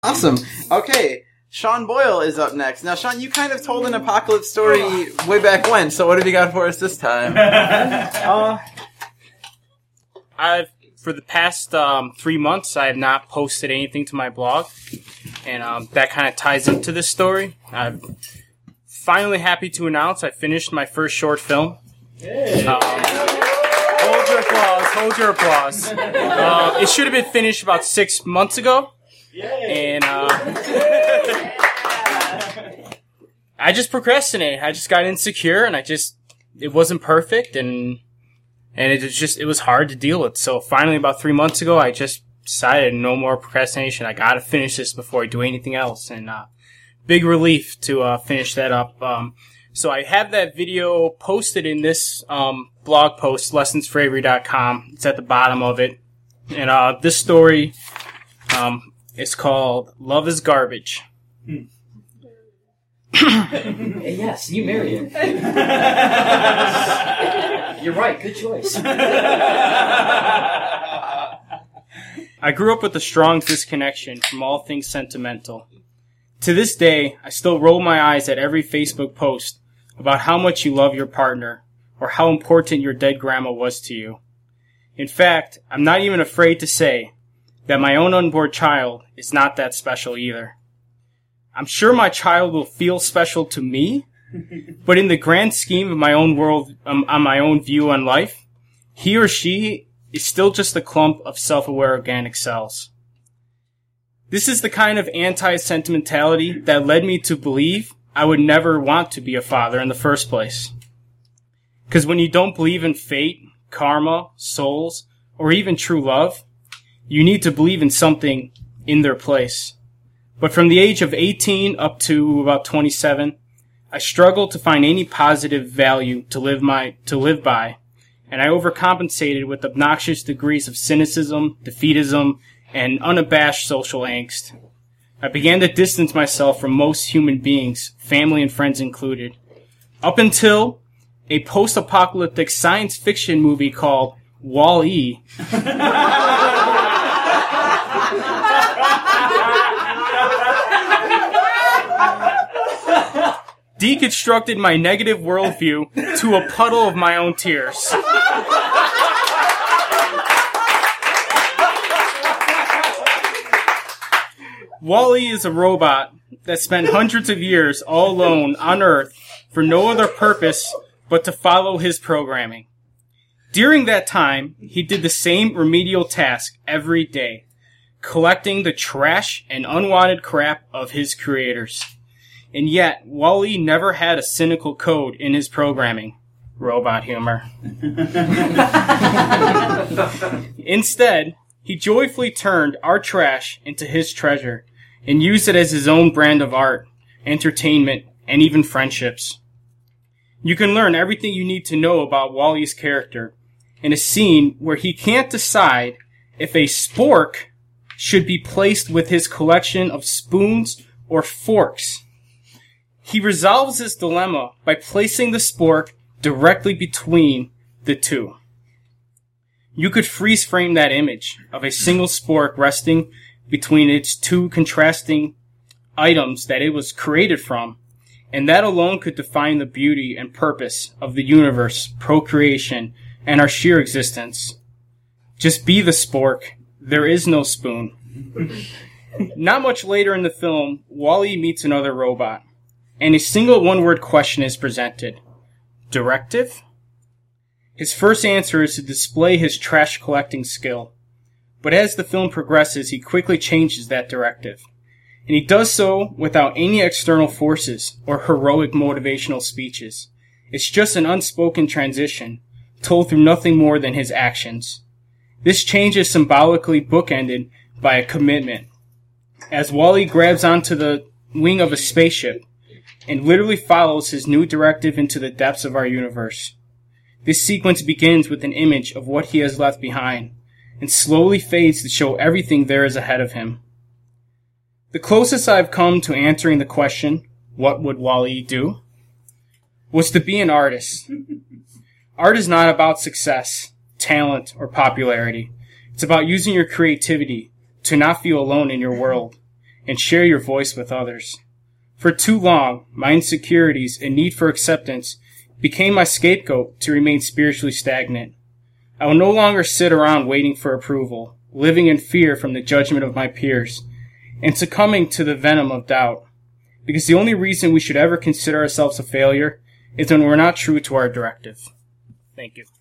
Awesome. Okay, Sean Boyle is up next. Now, Sean, you kind of told an apocalypse story way back when, so what have you got for us this time? For the past 3 months, I have not posted anything to my blog, and that kind of ties into this story. I'm finally happy to announce I finished my first short film. Hold your applause. It should have been finished about 6 months ago. And I just procrastinated. I just got insecure, and it wasn't perfect, and it was hard to deal with. So finally, about 3 months ago, I just decided no more procrastination. I gotta finish this before I do anything else, and big relief to finish that up. So I have that video posted in this blog post, lessonsforavery.com. It's at the bottom of it, and this story is called "Love Is Garbage." Yes, you marry him. You're right, good choice. I grew up with a strong disconnection from all things sentimental. To this day, I still roll my eyes at every Facebook post about how much you love your partner or how important your dead grandma was to you. In fact, I'm not even afraid to say that my own unborn child is not that special either. I'm sure my child will feel special to me, but in the grand scheme of my own world, on my own view on life, he or she is still just a clump of self-aware organic cells. This is the kind of anti-sentimentality that led me to believe I would never want to be a father in the first place. Because when you don't believe in fate, karma, souls, or even true love, you need to believe in something in their place. But from the age of 18 up to about 27, I struggled to find any positive value to live by, and I overcompensated with obnoxious degrees of cynicism, defeatism, and unabashed social angst. I began to distance myself from most human beings, family and friends included, up until a post-apocalyptic science fiction movie called Wall-E deconstructed my negative worldview to a puddle of my own tears. Wall-E is a robot that spent hundreds of years all alone on Earth for no other purpose but to follow his programming. During that time, he did the same remedial task every day, collecting the trash and unwanted crap of his creators. And yet, Wall-E never had a cynical code in his programming. Robot humor. Instead, he joyfully turned our trash into his treasure and used it as his own brand of art, entertainment, and even friendships. You can learn everything you need to know about Wall-E's character in a scene where he can't decide if a spork should be placed with his collection of spoons or forks. He resolves this dilemma by placing the spork directly between the two. You could freeze frame that image of a single spork resting between its two contrasting items that it was created from, and that alone could define the beauty and purpose of the universe, procreation, and our sheer existence. Just be the spork. There is no spoon. Not much later in the film, Wall-E meets another robot, and a single one-word question is presented. Directive? His first answer is to display his trash-collecting skill. But as the film progresses, he quickly changes that directive. And he does so without any external forces or heroic motivational speeches. It's just an unspoken transition, told through nothing more than his actions. This change is symbolically bookended by a commitment, as Wall-E grabs onto the wing of a spaceship and literally follows his new directive into the depths of our universe. This sequence begins with an image of what he has left behind, and slowly fades to show everything there is ahead of him. The closest I've come to answering the question, what would Wall-E do, was to be an artist. Art is not about success, talent, or popularity. It's about using your creativity to not feel alone in your world, and share your voice with others. For too long, my insecurities and need for acceptance became my scapegoat to remain spiritually stagnant. I will no longer sit around waiting for approval, living in fear from the judgment of my peers, and succumbing to the venom of doubt. Because the only reason we should ever consider ourselves a failure is when we're not true to our directive. Thank you.